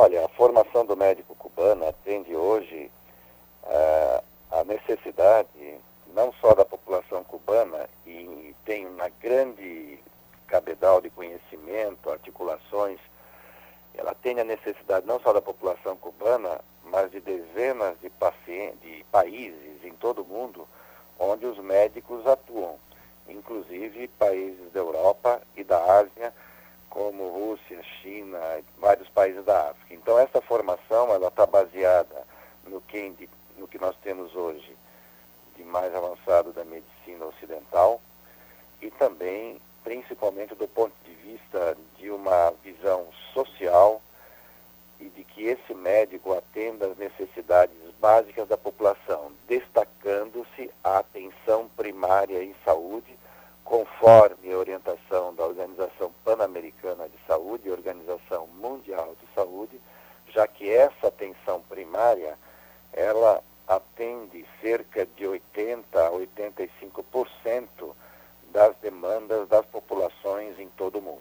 Olha, a formação do médico cubano atende hoje a necessidade não só da população cubana, e tem uma grande cabedal de conhecimento, articulações. Ela tem a necessidade não só da população cubana, mas de dezenas de países em todo o mundo onde os médicos atuam, inclusive países da Europa e da Ásia, como Rússia, China, vários países da África. Então, essa formação ela está baseada no que nós temos hoje de mais avançado da medicina ocidental e também, principalmente, do ponto de vista de uma visão social e de que esse médico atenda às necessidades básicas da população, destacando-se a atenção primária em saúde, conforme a orientação da Organização Pan-Americana de Saúde e Organização Mundial de Saúde, já que essa atenção primária, ela atende cerca de 80% a 85% das demandas das populações em todo o mundo.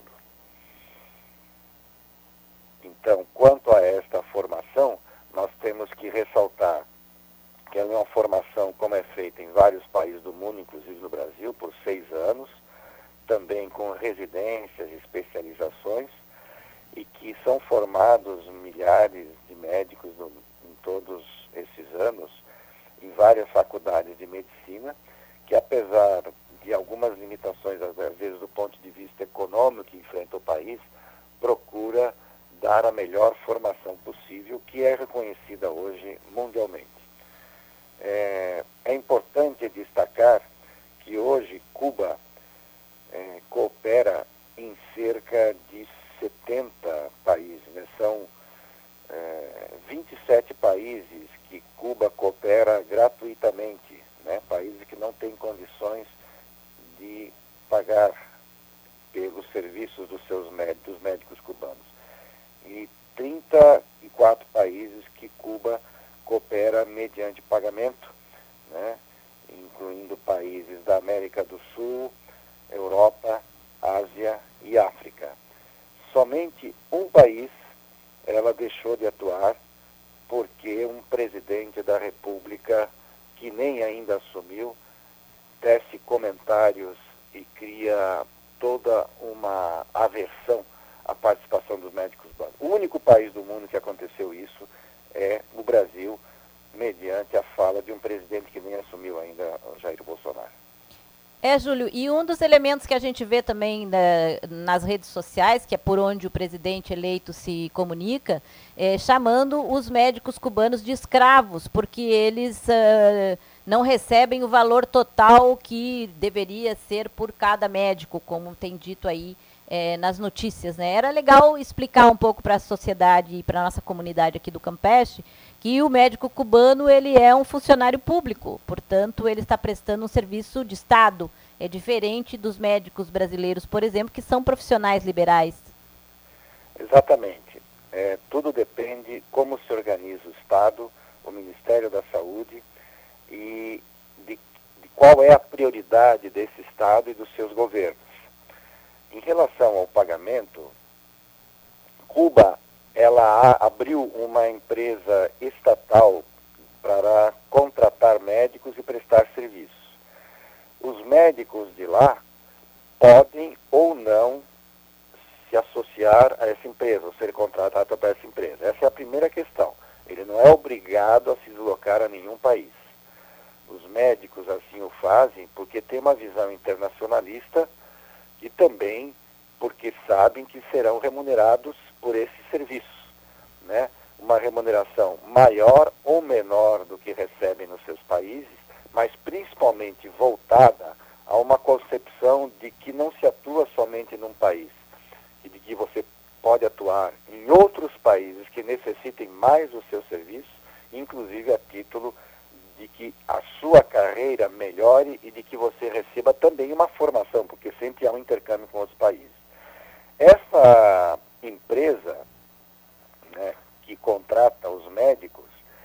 Então, quanto a esta formação, nós temos que ressaltar que ela é uma formação como é feita em vários países do mundo, inclusive no Brasil, por 6 anos, também com residências e especializações, e que são formados milhares de médicos em todos esses anos, em várias faculdades de medicina, que apesar de algumas limitações, às vezes do ponto de vista econômico que enfrenta o país, procura dar a melhor formação possível, que é reconhecida hoje mundialmente. É importante destacar que hoje Cuba coopera em cerca de 70 países, né? São 27 países que Cuba coopera gratuitamente, né? Países que não têm condições de pagar pelos serviços dos médicos cubanos. E 34 países que Cuba coopera mediante pagamento, né? Incluindo países da América do Sul, Europa, Ásia e África. Somente um país ela deixou de atuar porque um presidente da República, que nem ainda assumiu, tece comentários e cria toda uma aversão à participação dos médicos cubanos. O único país do mundo que aconteceu isso é o Brasil, mediante a fala de um presidente que nem assumiu ainda, Jair Bolsonaro. Júlio, e um dos elementos que a gente vê também nas redes sociais, que é por onde o presidente eleito se comunica, chamando os médicos cubanos de escravos, porque eles não recebem o valor total que deveria ser por cada médico, como tem dito aí nas notícias, né? Era legal explicar um pouco para a sociedade e para a nossa comunidade aqui do Campeche que o médico cubano ele é um funcionário público, portanto ele está prestando um serviço de Estado, é diferente dos médicos brasileiros, por exemplo, que são profissionais liberais. Exatamente. Tudo depende como se organiza o Estado, o Ministério da Saúde e de qual é a prioridade desse Estado e dos seus governos. Em relação ao pagamento, Cuba ela abriu uma empresa estatal para contratar médicos e prestar serviços. Os médicos de lá podem ou não se associar a essa empresa, ou ser contratado para essa empresa. Essa é a primeira questão. Ele não é obrigado a se deslocar a nenhum país. Os médicos assim o fazem porque tem uma visão internacionalista e também porque sabem que serão remunerados por esses serviços, né? Uma remuneração maior ou menor do que recebem nos seus países, mas principalmente voltada a uma concepção de que não se atua somente num país, e de que você pode atuar em outros países que necessitem mais dos seus serviços, inclusive a título de que a sua carreira melhore e de que você receba também uma formação, porque sempre há um intercâmbio com outros países. Essa empresa, né, que contrata os médicos,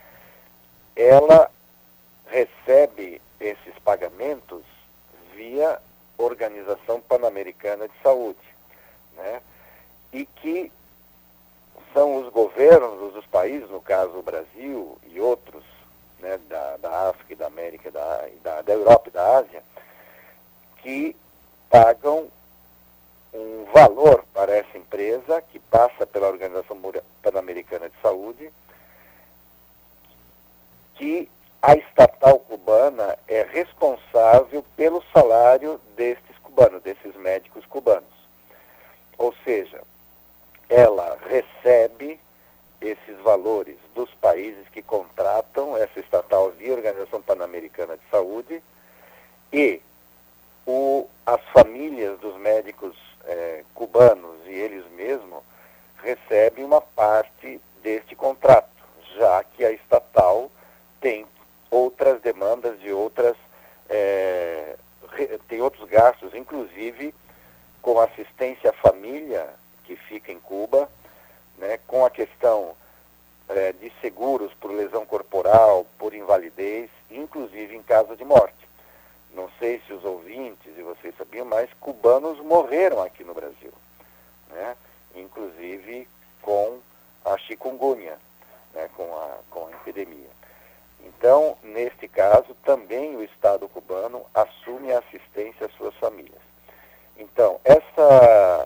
ela recebe esses pagamentos via Organização Pan-Americana de Saúde, né, e que são os governos Organização Pan-Americana de Saúde, que a estatal cubana é responsável pelo salário destes cubanos, desses médicos cubanos. Ou seja, ela recebe esses valores dos países que contratam essa estatal via Organização Pan-Americana de Saúde e as famílias dos médicos cubanos e eles mesmos recebem uma parte deste contrato, já que a estatal tem outras demandas e tem outros gastos, inclusive com assistência à família que fica em Cuba, né, com a questão de seguros por lesão corporal, por invalidez, inclusive em caso de morte. Não sei se os ouvintes e vocês sabiam, mas cubanos morreram aqui no Brasil, né, inclusive com a chikungunya, né, com a epidemia. Então, neste caso, também o Estado cubano assume a assistência às suas famílias. Então, essa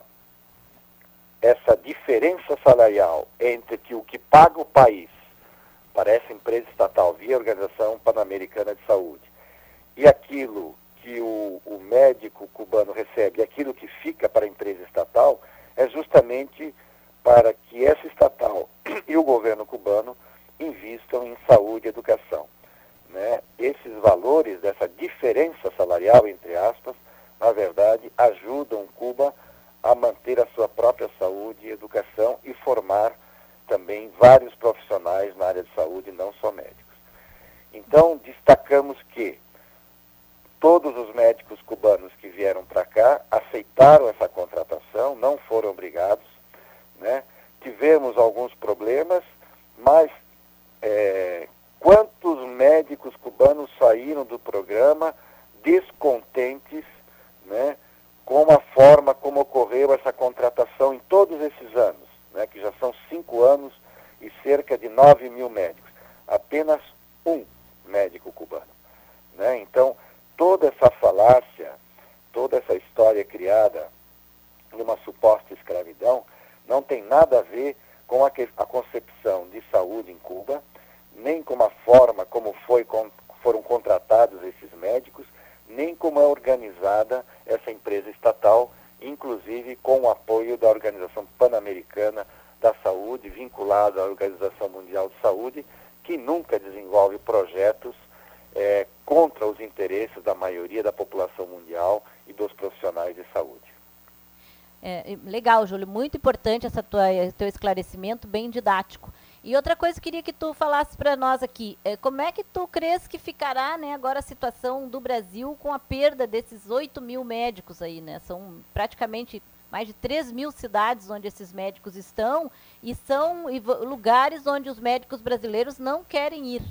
diferença salarial entre o que paga o país para essa empresa estatal via Organização Pan-Americana de Saúde e aquilo que o médico cubano recebe, aquilo que fica para a empresa estatal, é justamente para que essa estatal e o governo cubano invistam em saúde e educação, né? Esses valores dessa diferença salarial, entre aspas, na verdade, ajudam Cuba a manter a sua própria saúde e educação e formar também vários profissionais na área de saúde, não só médicos. Então, destacamos que todos os médicos cubanos que vieram para cá aceitaram essa contratação, não foram obrigados, né? Tivemos alguns problemas, mas quantos médicos cubanos saíram do programa descontentes, né, com a forma como ocorreu essa contratação em todos esses anos, né, que já são 5 anos e cerca de 9 mil médicos. Apenas um médico cubano, né? Então, toda essa falácia, toda essa história criada numa suposta escravidão não tem nada a ver com a concepção de saúde em Cuba, nem com a forma como foram contratados esses médicos, nem como é organizada essa empresa estatal, inclusive com o apoio da Organização Pan-Americana da Saúde, vinculada à Organização Mundial de Saúde, que nunca desenvolve projetos contra os interesses da maioria da população mundial e dos profissionais de saúde. Legal, Júlio, muito importante teu esclarecimento, bem didático. E outra coisa que eu queria que tu falasse para nós aqui, como é que tu crês que ficará, né, agora a situação do Brasil com a perda desses 8 mil médicos aí, né? São praticamente mais de 3 mil cidades onde esses médicos estão e são lugares onde os médicos brasileiros não querem ir.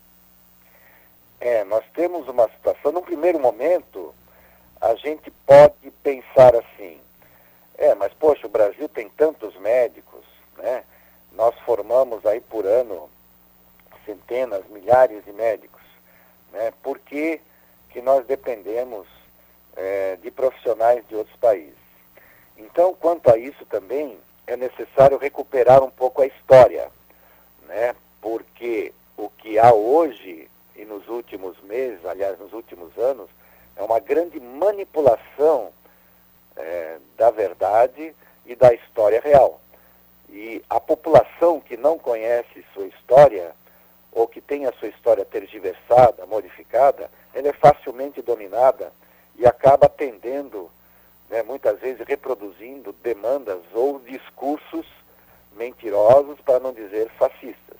Nós temos uma situação, num primeiro momento, a gente pode pensar assim, mas poxa, o Brasil tem tantos médicos, né? Nós formamos aí por ano centenas, milhares de médicos, né? Por que nós dependemos de profissionais de outros países? Então, quanto a isso também, é necessário recuperar um pouco a história, né? Porque o que há hoje e nos últimos meses, aliás, nos últimos anos, é uma grande manipulação da verdade e da história real. E a população que não conhece sua história, ou que tem a sua história tergiversada, modificada, ela é facilmente dominada e acaba atendendo, né, muitas vezes reproduzindo demandas ou discursos mentirosos, para não dizer fascistas.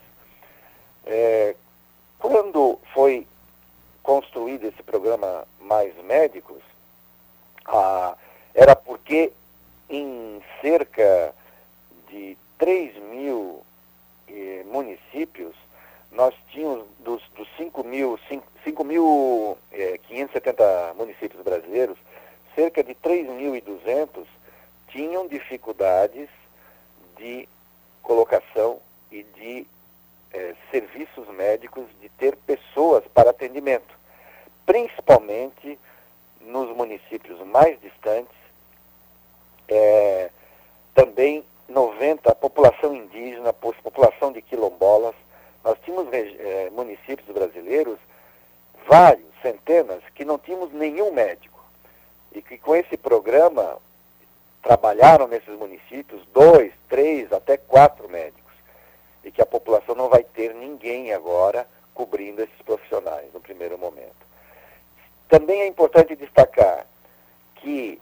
Quando foi construído esse programa Mais Médicos, era porque em cerca de 3 mil municípios, nós tínhamos dos 5.570 municípios brasileiros, cerca de 3.200 tinham dificuldades de colocação e de serviços médicos, de ter pessoas para atendimento, principalmente nos municípios mais distantes, também 90, a população indígena, a população de quilombolas, nós tínhamos municípios brasileiros, vários, centenas, que não tínhamos nenhum médico. E que com esse programa trabalharam nesses municípios 2, 3, até 4 médicos. E que a população não vai ter ninguém agora cobrindo esses profissionais no primeiro momento. Também é importante destacar que,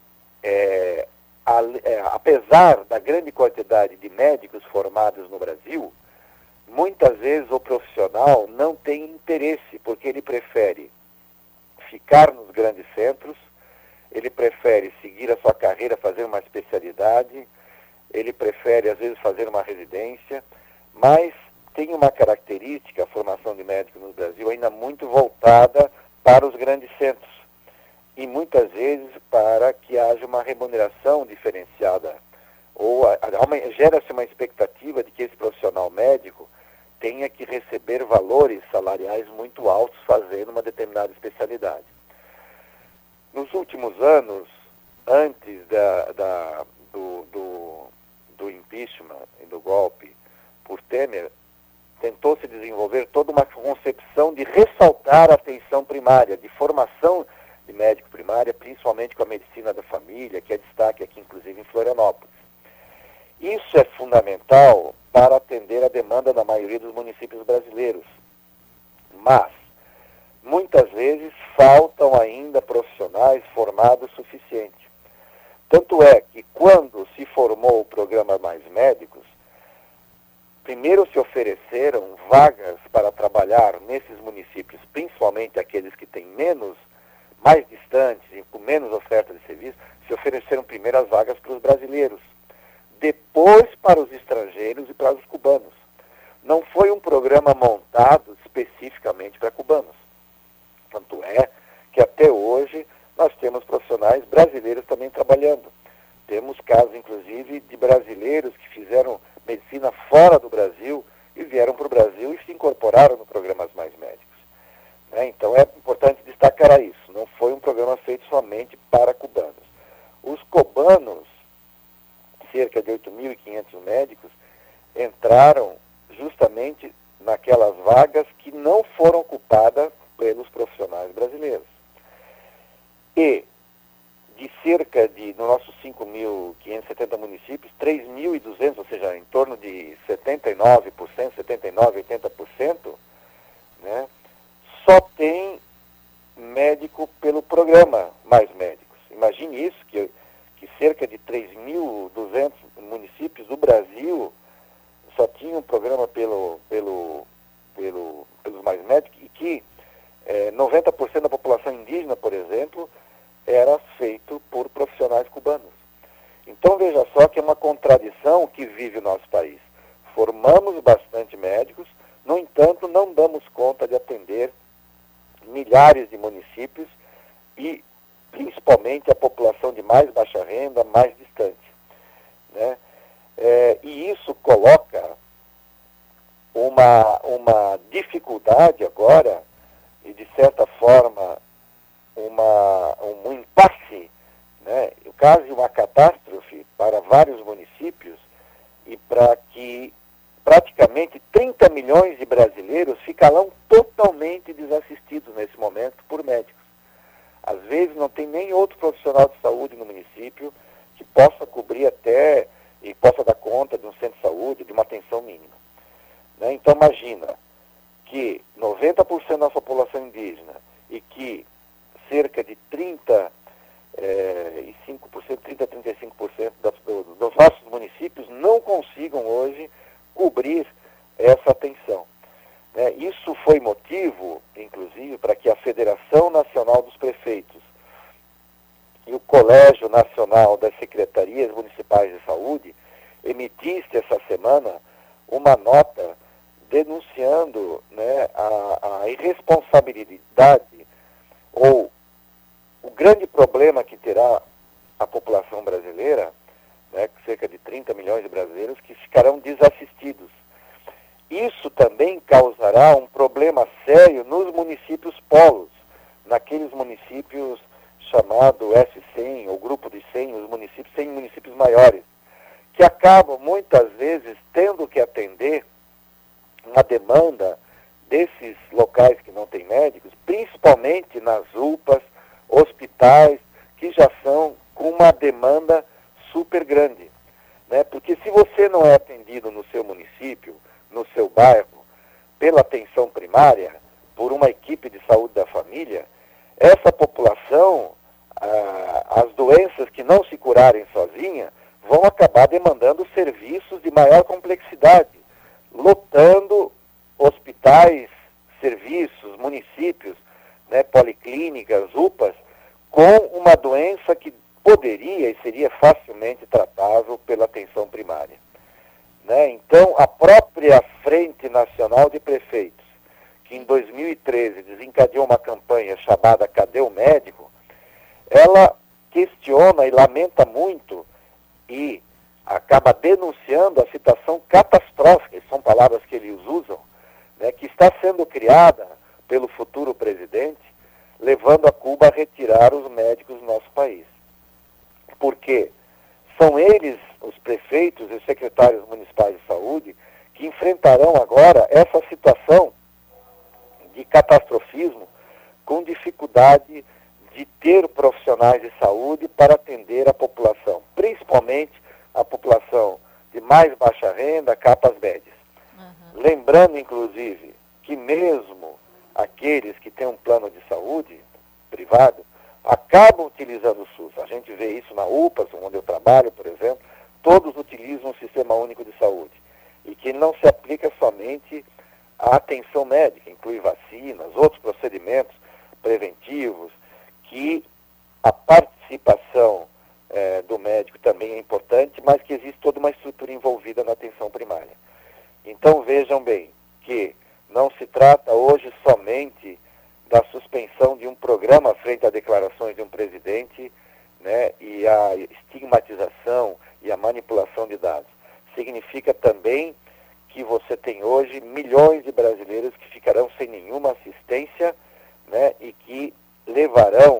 apesar da grande quantidade de médicos formados no Brasil, muitas vezes o profissional não tem interesse, porque ele prefere ficar nos grandes centros, ele prefere seguir a sua carreira, fazer uma especialidade, ele prefere, às vezes, fazer uma residência, mas tem uma característica, a formação de médicos no Brasil, ainda muito voltada para os grandes centros. E muitas vezes para que haja uma remuneração diferenciada. Ou gera-se uma expectativa de que esse profissional médico tenha que receber valores salariais muito altos fazendo uma determinada especialidade. Nos últimos anos, antes do impeachment e do golpe por Temer, tentou-se desenvolver toda uma concepção de ressaltar a atenção primária, de formação de médico primária, principalmente com a medicina da família, que é destaque aqui, inclusive, em Florianópolis. Isso é fundamental para atender a demanda da maioria dos municípios brasileiros. Mas, muitas vezes, faltam ainda profissionais formados o suficiente. Tanto é que, quando se formou o programa Mais Médicos, primeiro se ofereceram vagas para trabalhar nesses municípios, principalmente aqueles que têm mais distantes e com menos oferta de serviço, se ofereceram primeiro as vagas para os brasileiros, depois para os estrangeiros e para os cubanos. Não foi um programa montado especificamente para cubanos. Tanto é que até hoje nós temos profissionais brasileiros também trabalhando. Temos casos, inclusive, de brasileiros que fizeram medicina fora do Brasil e vieram para o Brasil e se incorporaram no programa Mais Médicos. Então é importante destacar isso. Não foi um programa feito somente para cubanos. Os cubanos, cerca de 8.500 médicos, entraram justamente naquelas vagas que não foram ocupadas pelos profissionais brasileiros. E de cerca de, nos nossos 5.570 municípios, 3.200, ou seja, em torno de 79%, 80%, né, só tem médico pelo programa Mais Médicos. Imagine isso, que cerca de 3.200 municípios do Brasil só tinham um programa pelos Mais Médicos e que 90% da população indígena, por exemplo, era feito por profissionais cubanos. Então veja só que é uma contradição que vive o nosso país. Formamos bastante médicos, no entanto não damos conta de atender milhares de municípios e principalmente a população de mais baixa renda, mais distante. Né? E isso coloca uma dificuldade agora e, de certa forma, um impasse, né? Quase uma catástrofe para vários municípios e para que praticamente 30 milhões de brasileiros ficarão totalmente desassistidos nesse momento por médicos. Às vezes não tem nem outro profissional de saúde no município que possa cobrir até e possa dar conta de um centro de saúde, de uma atenção mínima. Né? Então imagina que 90% da população indígena e que cerca de 30 a 35% dos nossos municípios não consigam hoje cobrir essa atenção. Né? Isso foi motivo, inclusive, para que a Federação Nacional dos Prefeitos e o Colégio Nacional das Secretarias Municipais de Saúde emitisse essa semana uma nota denunciando, né, a irresponsabilidade ou o grande problema que terá a população brasileira, né, cerca de 30 milhões de brasileiros que ficarão desassistidos. Isso também causará um problema sério nos municípios polos, naqueles municípios chamados S100, ou grupo de 100, os municípios 100 municípios maiores, que acabam muitas vezes tendo que atender uma demanda desses locais que não têm médicos, principalmente nas UPAs, hospitais, que já são com uma demanda super grande, né? Porque se você não é atendido no seu município, no seu bairro, pela atenção primária, por uma equipe de saúde da família, essa população, as doenças que não se curarem sozinha, vão acabar demandando serviços de maior complexidade, lotando hospitais, serviços, municípios, né, policlínicas, UPAs, com uma doença que poderia e seria facilmente tratável pela atenção primária. Né? Então, a própria Frente Nacional de Prefeitos, que em 2013 desencadeou uma campanha chamada Cadê o Médico?, ela questiona e lamenta muito e acaba denunciando a situação catastrófica, são palavras que eles usam, né, que está sendo criada pelo futuro presidente, levando a Cuba a retirar os médicos do nosso país. Porque são eles, os prefeitos e os secretários municipais de saúde, que enfrentarão agora essa situação de catastrofismo com dificuldade de ter profissionais de saúde para atender a população, principalmente a população de mais baixa renda, capas médias. Uhum. Lembrando, inclusive, que mesmo aqueles que têm um plano de saúde privado acabam utilizando o SUS. A gente vê isso na UPAs, onde eu trabalho, por exemplo, todos utilizam o Sistema Único de Saúde, e que não se aplica somente à atenção médica, inclui vacinas, outros procedimentos preventivos, que a participação do médico também é importante, mas que existe toda uma estrutura envolvida na atenção primária. Então vejam bem que não se trata hoje somente da suspensão de um programa frente a declarações de um presidente, né, e a estigmatização e a manipulação de dados. Significa também que você tem hoje milhões de brasileiros que ficarão sem nenhuma assistência, né, e que levarão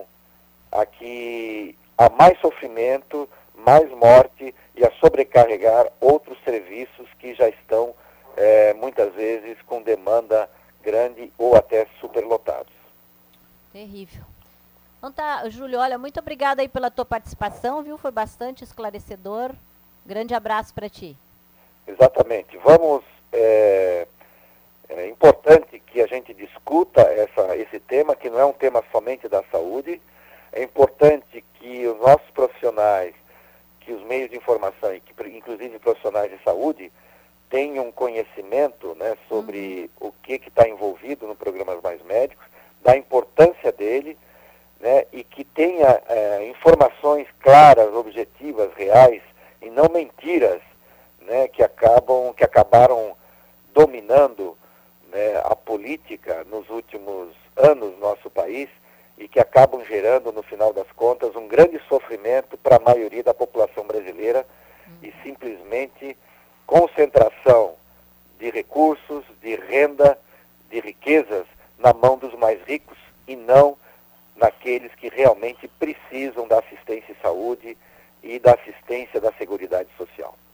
a mais sofrimento, mais morte e a sobrecarregar outros serviços que já estão muitas vezes com demanda grande ou até superlotados. Terrível. Então tá, Júlio, olha, muito obrigada aí pela tua participação, viu? Foi bastante esclarecedor. Grande abraço para ti. Exatamente. Vamos... É importante que a gente discuta esse tema, que não é um tema somente da saúde. É importante que os nossos profissionais, que os meios de informação, e que inclusive profissionais de saúde, tenham conhecimento, né, sobre o que está envolvido no Programas Mais Médicos, da importância dele, né, e que tenha informações claras, objetivas, reais, e não mentiras, né, que acabaram dominando, né, a política nos últimos anos no nosso país e que acabam gerando, no final das contas, um grande sofrimento para a maioria da população brasileira e simplesmente concentração de recursos, de renda, de riquezas na mão dos mais ricos e não naqueles que realmente precisam da assistência em saúde e da assistência da Seguridade Social.